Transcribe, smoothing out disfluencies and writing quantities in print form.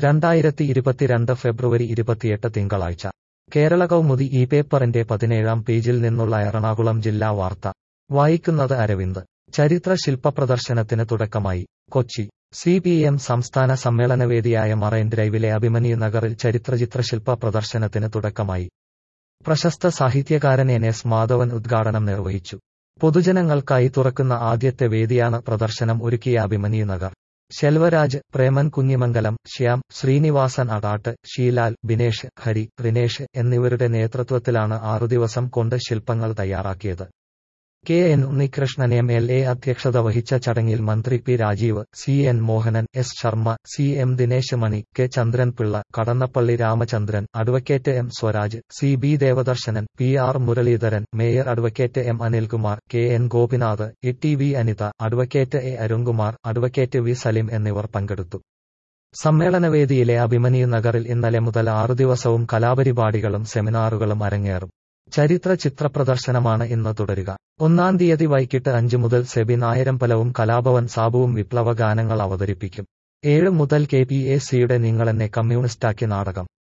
2022 ഫെബ്രുവരി 28 തിങ്കളാഴ്ച കേരള കൗമുദി ഈ പേപ്പറിന്റെ 17-ാം പേജിൽ നിന്നുള്ള എറണാകുളം ജില്ലാ വാർത്ത വായിക്കുന്നത് അരവിന്ദ്. ചരിത്ര ശില്പ പ്രദർശനത്തിന് തുടക്കമായി. കൊച്ചി. CPM സംസ്ഥാന സമ്മേളനവേദിയായ മറൈൻ ഡ്രൈവിലെ അഭിമന്യു നഗറിൽ ചരിത്രചിത്രശില്പ പ്രദർശനത്തിന് തുടക്കമായി. പ്രശസ്ത സാഹിത്യകാരൻ NS മാധവൻ ഉദ്ഘാടനം നിർവഹിച്ചു. പൊതുജനങ്ങൾക്കായി തുറക്കുന്ന ആദ്യത്തെ വേദിയാണ് പ്രദർശനം ഒരുക്കിയ അഭിമന്യു നഗർ. ശെൽവരാജ്, പ്രേമൻ കുഞ്ഞിമംഗലം, ശ്യാം, ശ്രീനിവാസൻ അടാട്ട്, ഷീലാൽ, ബിനേഷ്, ഹരി, റിനേഷ് എന്നിവരുടെ നേതൃത്വത്തിലാണ് 6 ദിവസം കൊണ്ട് ശില്പങ്ങൾ തയ്യാറാക്കിയത്. KN ഉണ്ണികൃഷ്ണൻ MLA അധ്യക്ഷത വഹിച്ച ചടങ്ങിൽ മന്ത്രി P Rajeev, CN Mohanan, S Sharma, CM Dinesh Mani, K Chandranpillai, Kadannappally Ramachandran, advocate M Swaraj, CB Devadarshanan, PR Muraleedharan, mayor advocate M Anilkumar, KN Gopinath, ETV Anitha, advocate A Arunkumar, advocate V Salim എന്നിവർ പങ്കെടുത്തു. സമ്മേളനവേദിയിലെ അഭിമന്യു നഗറിൽ ഇന്നലെ മുതൽ 6 ദിവസവും കലാപരിപാടികളും സെമിനാറുകളും അരങ്ങേറും. ചരിത്ര ചിത്ര പ്രദർശനമാണ് ഇന്ന് തുടരുക. 1-ാം തീയതി വൈകിട്ട് 5 മുതൽ സെബിൻ ആയിരമ്പലവും കലാഭവൻ സാബുവും വിപ്ലവ ഗാനങ്ങൾ അവതരിപ്പിക്കും. 7 മുതൽ KPAC-യുടെ നിങ്ങളെന്നെ കമ്മ്യൂണിസ്റ്റാക്കി നാടകം.